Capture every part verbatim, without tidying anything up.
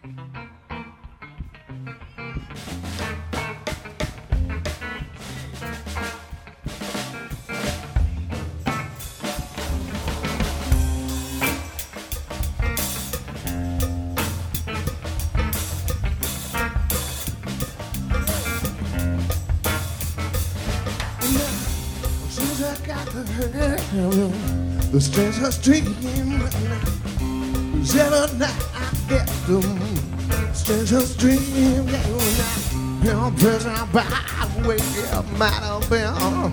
The strangest dream is every night I get them. Strangest dream, yeah, I'm present by the way it might have been.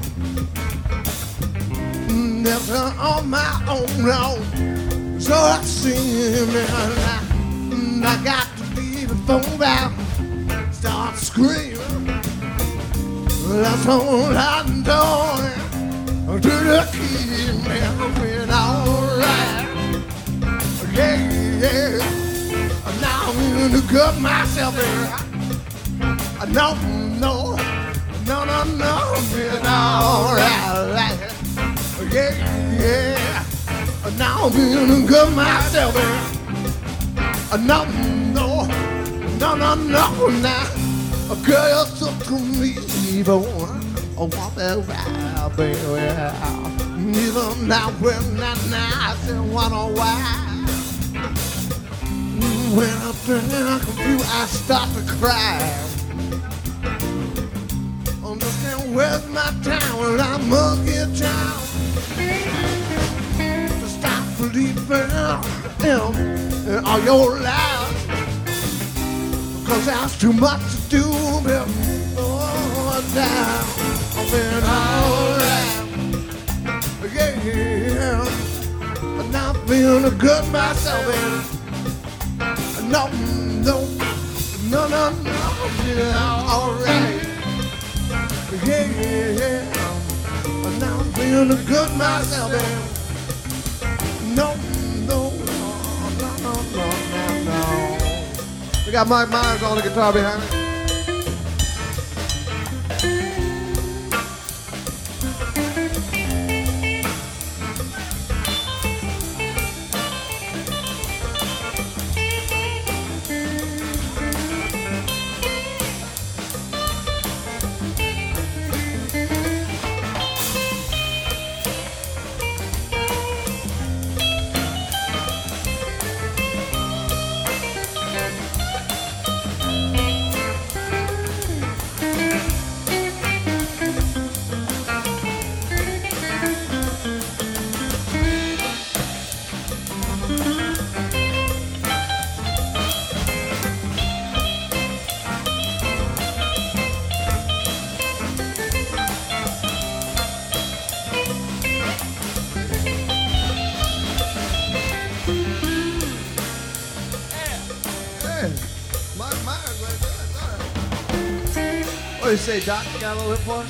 Never on my own, no. So I see me, I, I got to leave the phone down, start screaming. That's all I'm doing. To the key, man, been alright. Yeah, yeah. Now I'm gonna cut myself in. No, no, no, no, no, been alright. Yeah, yeah. Now I'm gonna cut myself in. No, no, no, no, no, now. Girl, you're so to me, boy. Oh, what the hell, baby? Even now, when I'm nice and wonder why. When I think of you, I start to cry. Understand where's my time when I must get down. To stop believing in all your lies. Cause there's too much to do before down. I've been alright, yeah, yeah. And I'm feeling good myself, and no, no, no, no, no, yeah, alright, yeah, yeah. And I'm feeling good myself, and no, no, no, no, no, no, no. We got Mike Myers on the guitar behind me. What do you say, Doc? You got a little hip for us?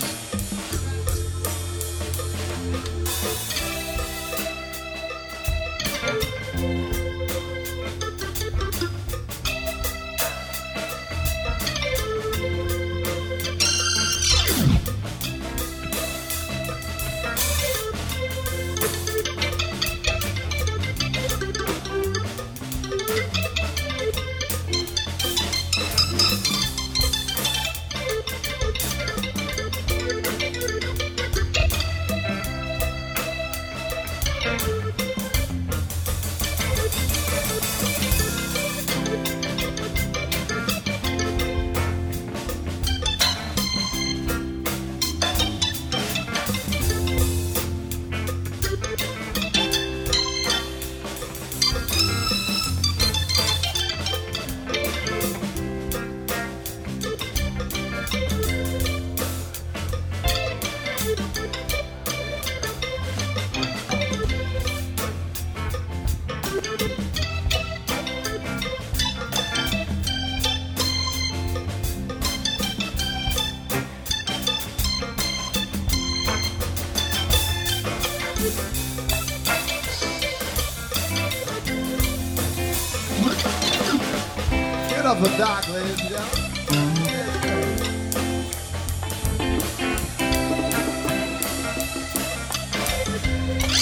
Get up a dock, ladies and gentlemen.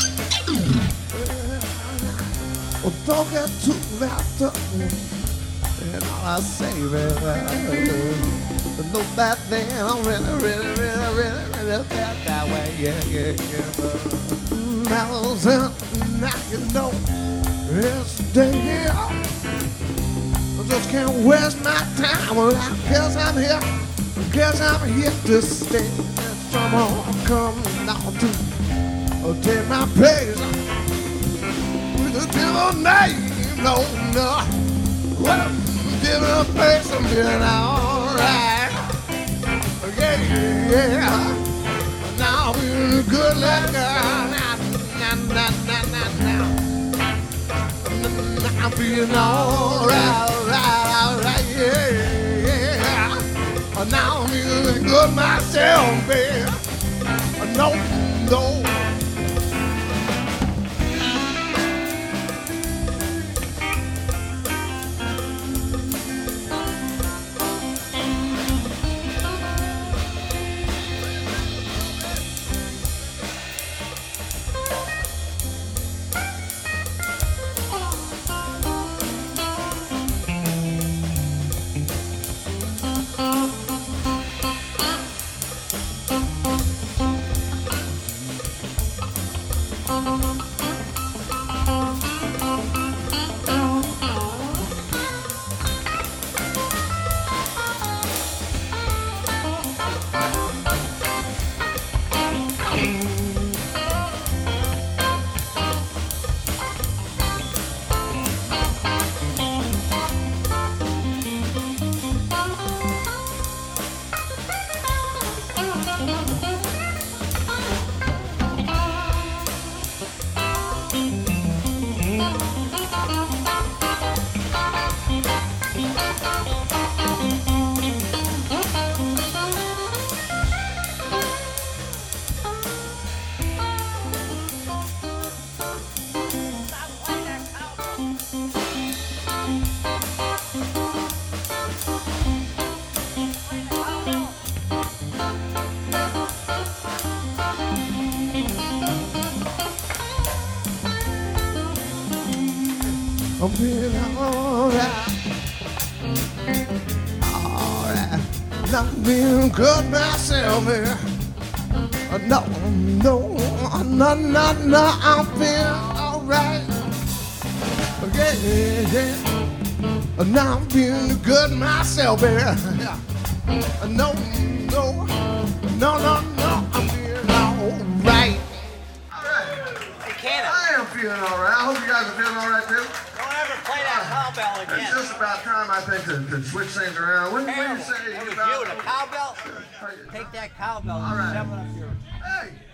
Well, don't get too wrapped up And all I say, man, uh, no bad thing. I'm really, really, really, really, really felt that way. Yeah, yeah, yeah. Now, now you know it's day here. I just can't waste my time. Well, I guess I'm here. I guess I'm here to stay. And someone come now to uh, take my place. With a devil name, no, no. Well, different place, I'm feeling alright. Yeah, yeah, yeah. Now I'm feeling good like now, now, now, now, now, now. I'm feeling alright, alright, alright, yeah, yeah. Now I'm feeling good myself, baby. No, no. I'm feeling alright, alright. I'm feeling good myself here. Uh, no, no, no, no, no. I'm feeling alright. Yeah, yeah, yeah. Uh, now I'm feeling good myself here. Uh, no, no, no, no, no. I'm feeling alright. I am feeling all right. I hope you guys are feeling all right, too. Don't ever play that cowbell again. It's just about time, I think, to, to switch things around. When, when you Terrible. say That was about... you, the cowbell. Take that cowbell and All right. shove it up your... Hey!